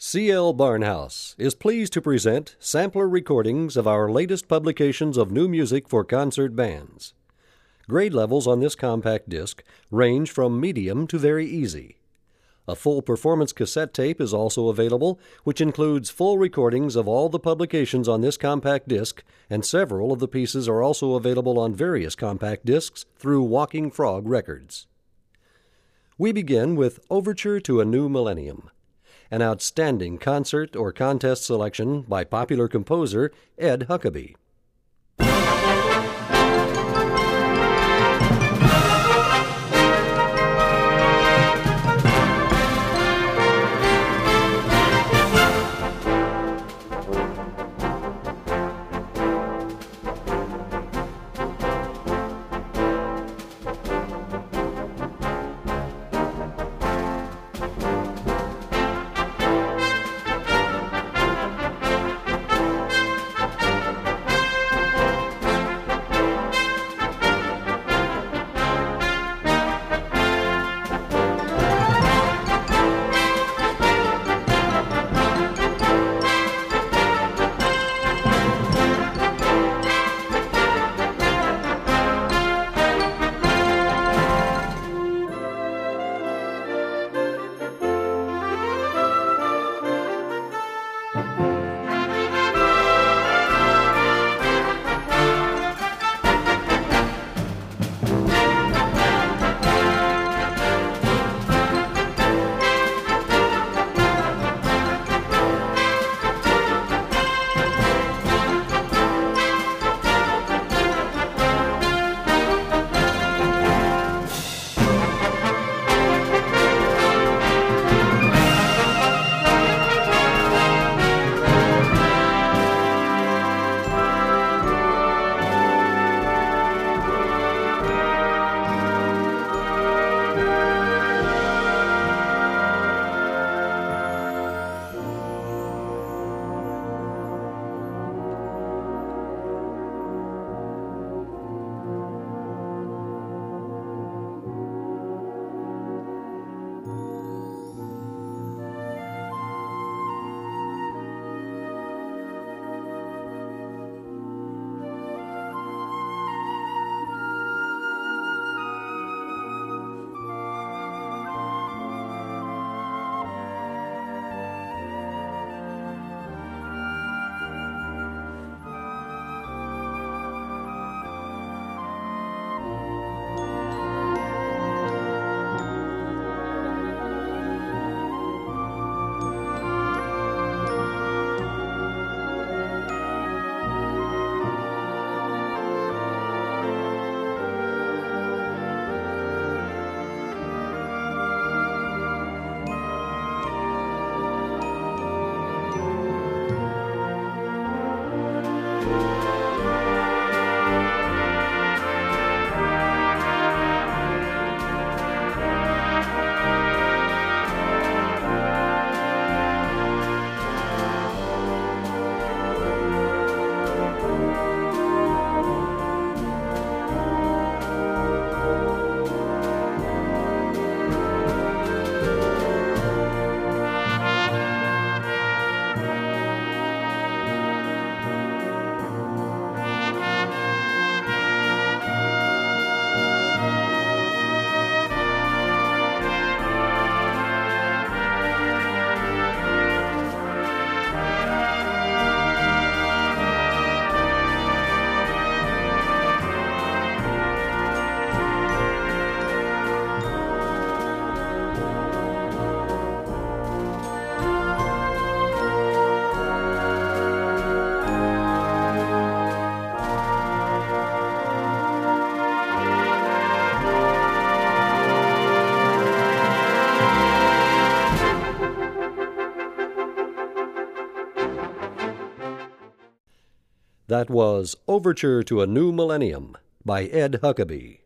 C.L. Barnhouse is pleased to present sampler recordings of our latest publications of new music for concert bands. Grade levels on this compact disc range from medium to very easy. A full performance cassette tape is also available, which includes full recordings of all the publications on this compact disc, and several of the pieces are also available on various compact discs through Walking Frog Records. We begin with Overture to a New Millennium, an outstanding concert or contest selection by popular composer Ed Huckabee. That was Overture to a New Millennium by Ed Huckabee.